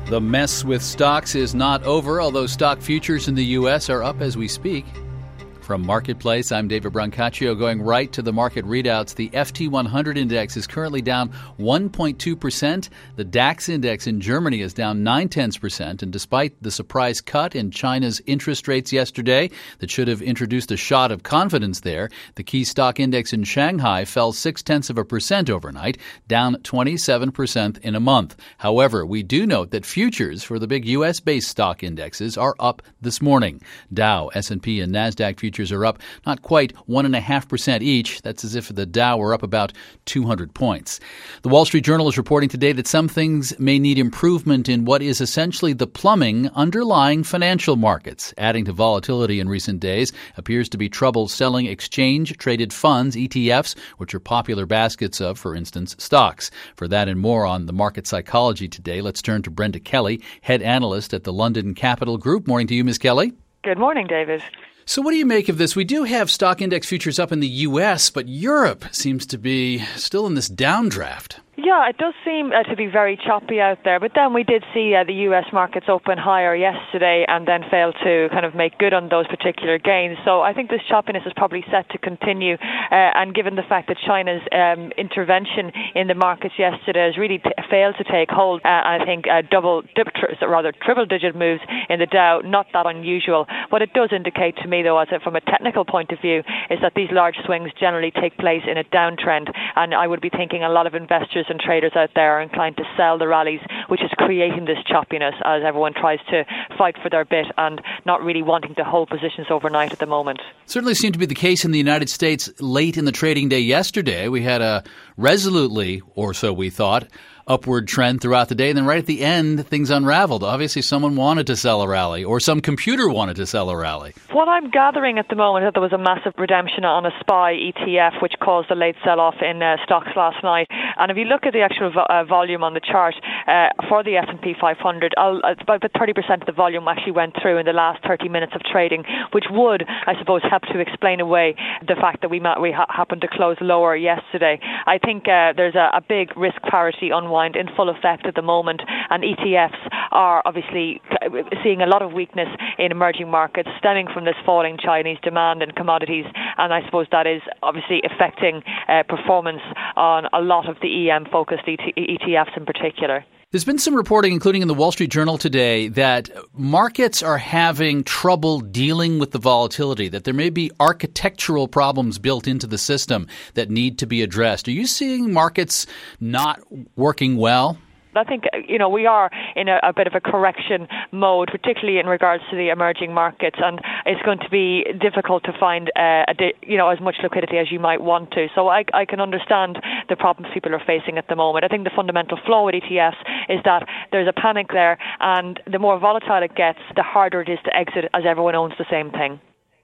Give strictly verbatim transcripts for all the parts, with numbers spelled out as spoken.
The mess with stocks is not over, although stock futures in the U S are up as we speak. From Marketplace, I'm David Brancaccio. Going right to the market readouts, the F T one hundred index is currently down one point two percent. The DAX index in Germany is down nine tenths percent. And despite the surprise cut in China's interest rates yesterday that should have introduced a shot of confidence there, the key stock index in Shanghai fell six tenths of a percent overnight, down twenty-seven percent in a month. However, we do note that futures for the big U S-based stock indexes are up this morning. Dow, S and P, and NASDAQ futures are up not quite one point five percent each. That's as if the Dow were up about two hundred points. The Wall Street Journal is reporting today that some things may need improvement in what is essentially the plumbing underlying financial markets. Adding to volatility in recent days appears to be trouble selling exchange-traded funds, E T Fs, which are popular baskets of, for instance, stocks. For that and more on the market psychology today, let's turn to Brenda Kelly, head analyst at the London Capital Group. Morning to you, Miz Kelly. Good morning, David. So what do you make of this? We do have stock index futures up in the U S, but Europe seems to be still in this downdraft. Yeah, it does seem uh, to be very choppy out there. But then we did see uh, the U S markets open higher yesterday and then fail to kind of make good on those particular gains. So I think this choppiness is probably set to continue. Uh, and given the fact that China's um, intervention in the markets yesterday has really t- failed to take hold, uh, I think uh, double, dip, tri- rather triple-digit moves in the Dow, not that unusual. What it does indicate to me, though, as a, from a technical point of view, is that these large swings generally take place in a downtrend. And I would be thinking a lot of investors and traders out there are inclined to sell the rallies, which is creating this choppiness as everyone tries to fight for their bit and not really wanting to hold positions overnight at the moment. Certainly seemed to be the case in the United States late in the trading day yesterday. We had a resolutely, or so we thought, upward trend throughout the day. And then right at the end, things unraveled. Obviously, someone wanted to sell a rally, or some computer wanted to sell a rally. What I'm gathering at the moment is that there was a massive redemption on a S P Y E T F, which caused a late sell-off in uh, stocks last night. And if you look at the actual vo- uh, volume on the chart uh, for the S and P five hundred, I'll, it's about thirty percent of the volume actually went through in the last thirty minutes of trading, which would, I suppose, help to explain away the fact that we might, we ha- happened to close lower yesterday. I think uh, there's a, a big risk parity unwind in full effect at the moment, and E T Fs are obviously seeing a lot of weakness in emerging markets stemming from this falling Chinese demand in commodities, and I suppose that is obviously affecting uh, performance on a lot of the E M-focused E T Fs in particular. There's been some reporting, including in the Wall Street Journal today, that markets are having trouble dealing with the volatility, that there may be architectural problems built into the system that need to be addressed. Are you seeing markets not working well? I think, you know, we are in a, a bit of a correction mode, particularly in regards to the emerging markets, and it's going to be difficult to find, uh, a di- you know, as much liquidity as you might want to. So I, I can understand the problems people are facing at the moment. I think the fundamental flaw with E T Fs is that there's a panic there, and the more volatile it gets, the harder it is to exit as everyone owns the same thing.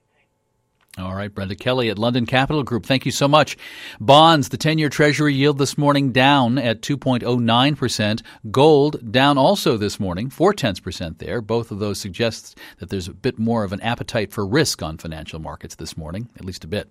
All right, Brenda Kelly at London Capital Group. Thank you so much. Bonds, the ten-year Treasury yield this morning down at two point oh nine percent. Gold down also this morning, four tenths percent there. Both of those suggest that there's a bit more of an appetite for risk on financial markets this morning, at least a bit.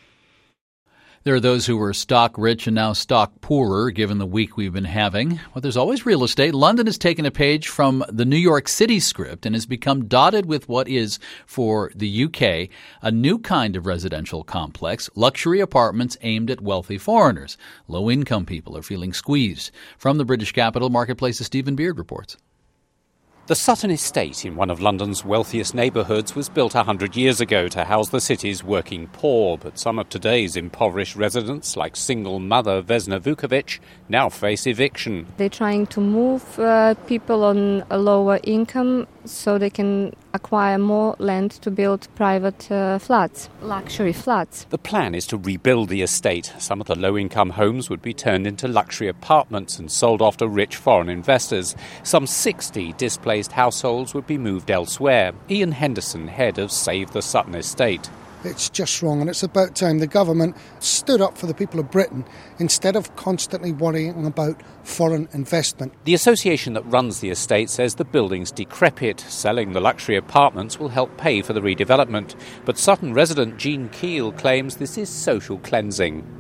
There are those who were stock rich and now stock poorer, given the week we've been having. But there's always real estate. London has taken a page from the New York City script and has become dotted with what is, for the U K, a new kind of residential complex, luxury apartments aimed at wealthy foreigners. Low-income people are feeling squeezed. From the British capital, Marketplace's Stephen Beard reports. The Sutton Estate in one of London's wealthiest neighbourhoods was built one hundred years ago to house the city's working poor, but some of today's impoverished residents, like single mother Vesna Vukovic, now face eviction. They're trying to move uh, people on a lower income so they can acquire more land to build private uh, flats, luxury flats. The plan is to rebuild the estate. Some of the low-income homes would be turned into luxury apartments and sold off to rich foreign investors. Some sixty displaced households would be moved elsewhere. Ian Henderson, head of Save the Sutton Estate. It's just wrong, and it's about time the government stood up for the people of Britain instead of constantly worrying about foreign investment. The association that runs the estate says the building's decrepit. Selling the luxury apartments will help pay for the redevelopment. But Sutton resident Jean Keel claims this is social cleansing.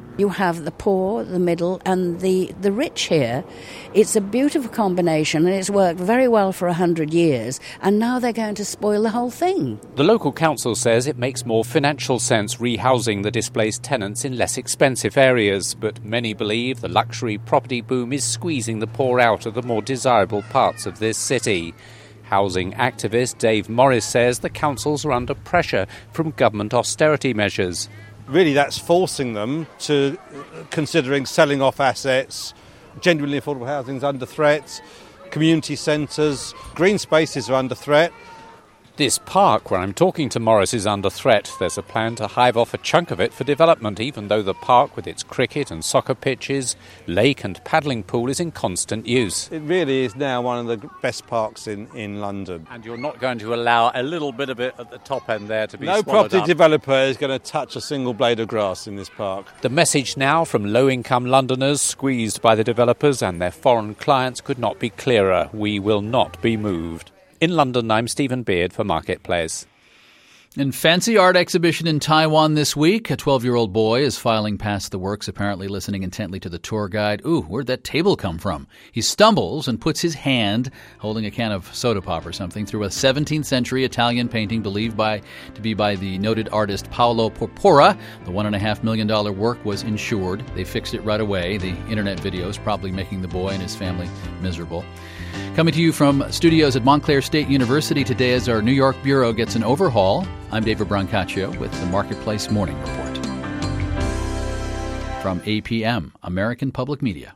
You have the poor, the middle, and the, the rich here. It's a beautiful combination, and it's worked very well for a hundred years, and now they're going to spoil the whole thing. The local council says it makes more financial sense rehousing the displaced tenants in less expensive areas, but many believe the luxury property boom is squeezing the poor out of the more desirable parts of this city. Housing activist Dave Morris says the councils are under pressure from government austerity measures. Really, that's forcing them to considering selling off assets. Genuinely affordable housing is under threat. Community centres, green spaces are under threat. This park where I'm talking to Morris is under threat. There's a plan to hive off a chunk of it for development, even though the park with its cricket and soccer pitches, lake and paddling pool is in constant use. It really is now one of the best parks in, in London. And you're not going to allow a little bit of it at the top end there to be No swallowed property up. developer is going to touch a single blade of grass in this park. The message now from low-income Londoners squeezed by the developers and their foreign clients could not be clearer. We will not be moved. In London, I'm Stephen Beard for Marketplace. In fancy art exhibition in Taiwan this week, a twelve-year-old boy is filing past the works, apparently listening intently to the tour guide. Ooh, where'd that table come from? He stumbles and puts his hand, holding a can of soda pop or something, through a seventeenth century Italian painting believed by to be by the noted artist Paolo Porpora. The one and a half million dollar work was insured. They fixed it right away. The internet videos probably making the boy and his family miserable. Coming to you from studios at Montclair State University today as our New York Bureau gets an overhaul. I'm David Brancaccio with the Marketplace Morning Report. From A P M, American Public Media.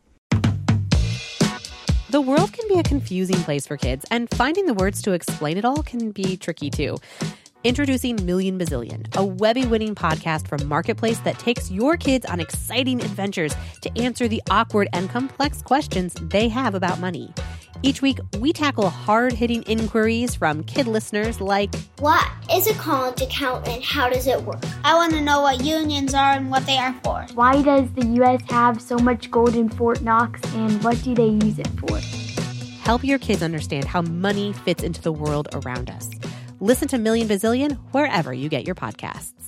The world can be a confusing place for kids, and finding the words to explain it all can be tricky too. Introducing Million Bazillion, a Webby-winning podcast from Marketplace that takes your kids on exciting adventures to answer the awkward and complex questions they have about money. Each week, we tackle hard-hitting inquiries from kid listeners like, what is a college account and how does it work? I want to know what unions are and what they are for. Why does the U S have so much gold in Fort Knox and what do they use it for? Help your kids understand how money fits into the world around us. Listen to Million Bazillion wherever you get your podcasts.